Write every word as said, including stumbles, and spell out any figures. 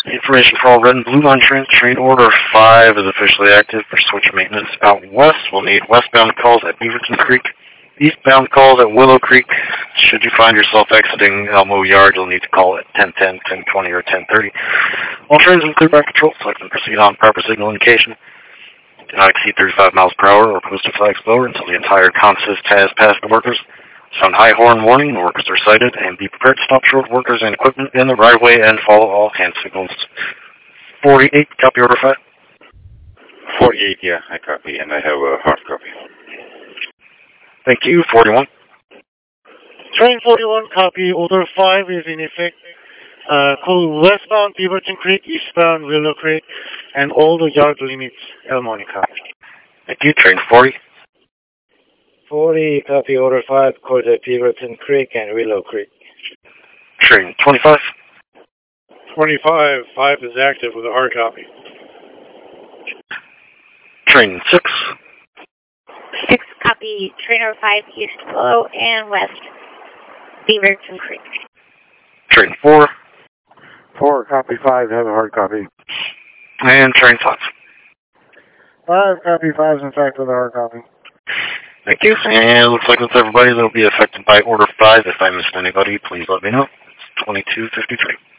Information for all red and blue line trains. Train order five is officially active for switch maintenance out west. We'll need westbound calls at Beaverton Creek, eastbound calls at Willow Creek. Should you find yourself exiting Elmo Yard, you'll need to call at ten ten, ten twenty, or ten thirty. All trains in clear by control, select and proceed on proper signal indication. Do not exceed thirty-five miles per hour or post a flag slower until the entire consist has passed the workers. Sound high horn warning, workers are sighted, and be prepared to stop short workers and equipment in the right of way and follow all hand signals. forty-eight, copy order five. forty-eight, yeah, I copy, and I have a hard copy. Thank you, forty-one. Train forty-one, copy, order five is in effect. Uh, call westbound Beaverton Creek, eastbound Willow Creek, and all the yard limits, El Monica. Thank you, train forty. forty, copy order five, call the Beaverton Creek and Willow Creek. Train twenty-five. twenty-five, five is active with a hard copy. Train six. six, copy, trainer five, east, Willow, and west, Beaverton Creek. Train four. four, copy five, have a hard copy. And train five. five, copy five is in fact with a hard copy. Thank you. And it looks like that's everybody that will be affected by order five. If I missed anybody, please let me know. It's twenty-two fifty-three.